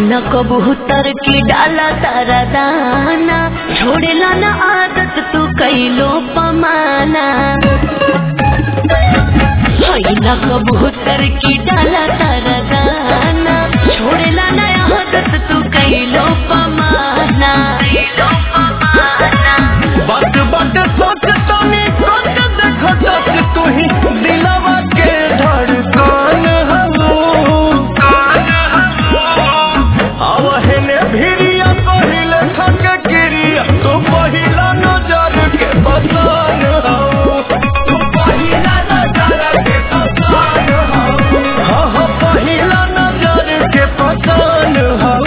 न कबूतर की डाला तारा दाना, छोड़ेला न आदत तू कैलो पमाना। न कबूतर की डाला तारा दाना, छोड़ेला न आदत तू कैलो पमाना। बात बात सोचता नहीं सोच देखो तू ही दिलवा के धड़कन आवहने भिरिया पहिले थक गिरिया तो पहिला नजर के पसान तू पहिला नजर के पसान हाँ पहिला नजर के पसान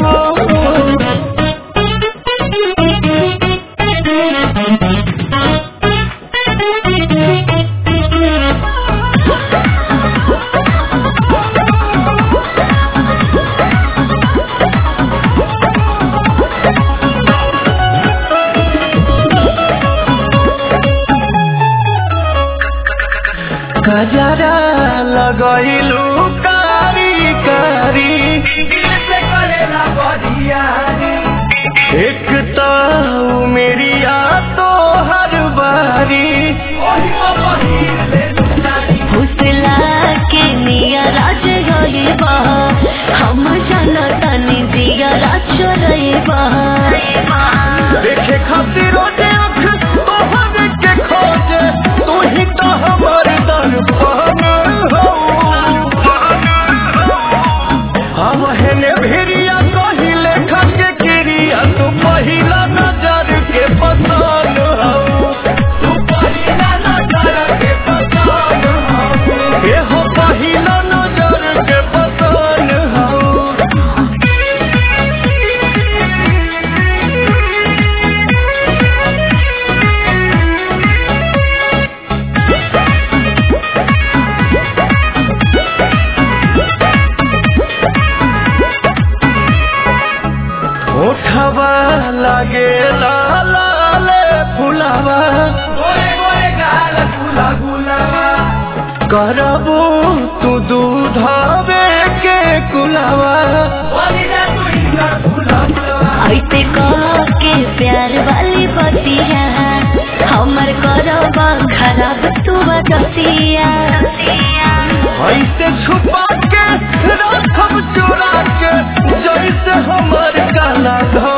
गजरा लगैलू कारी कारी दिल से करेला बरियारी एक तो मेरिया तो हर बारी फुसला के निया राज गईबा, हम जनता ने दिया राज रहीबा। देखे खातिर रोजे अख तोहर के खोजे तू ही तो हमर दर्पण आवहने भिरिया कहिले खके गिरिया तू पहिला नजर के पसान तू पहिला नजर के पसान हो पहिला नजर के पसान ओठवा लागे लाले फुलावा गोरे गोरे गाल फुला गुलावा करबू तू दूधावे के कुलावा ऐसे कह के प्यार वाली बतिया, हमर करबा खराब तू बदतिया। ऐसे छुपा के रखब चुरा के जैसे हमर काला